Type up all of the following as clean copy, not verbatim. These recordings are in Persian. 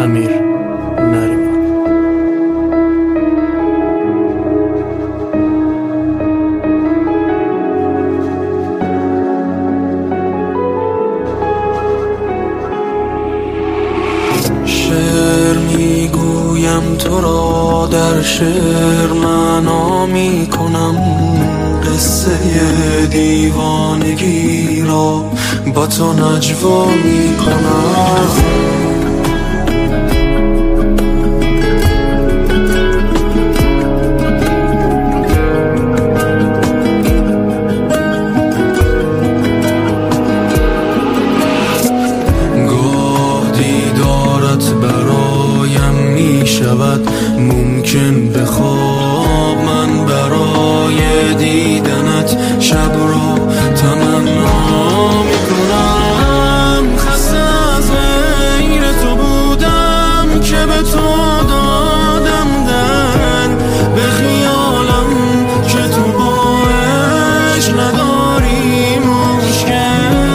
امیر نریمان. شعر میگویم تو را، در شعر معنا میکنم، قصه دیوانگی را با تو نجوا میکنم. ممکن به خواب من برای دیدنت شب رو تمنا میکنم. خسته از غیر تو بودم که به تو دادم دل، به خیالم که تو باش نداری مشکل.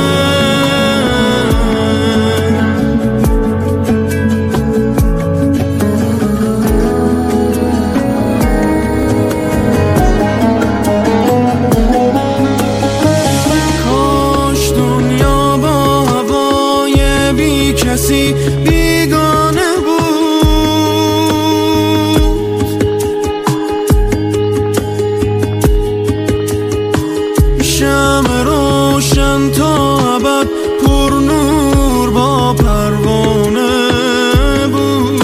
کسی بیگانه بود، شمع روشن تا ابد پر نور با پروانه بود.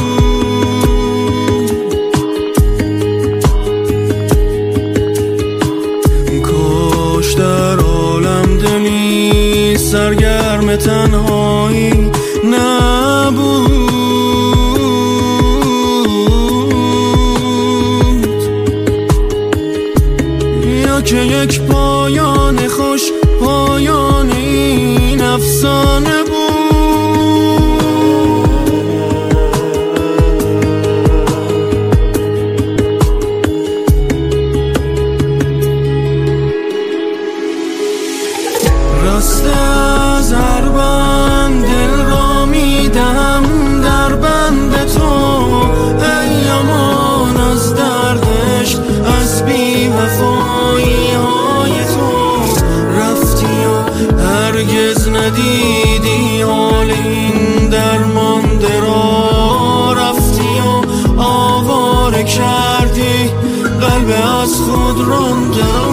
کاش در عالم دلی سرگرم تنهایی نبود، یا که یک پایان خوش پایان این افسانه بود. راسته از هر بند دل را میدم در بند تو، ای امان از دردش، از بی وفایی های تو. رفتی و هرگز ندیدی حال این درمانده را، رفتی و آواره کردی قلب از خود رانده را.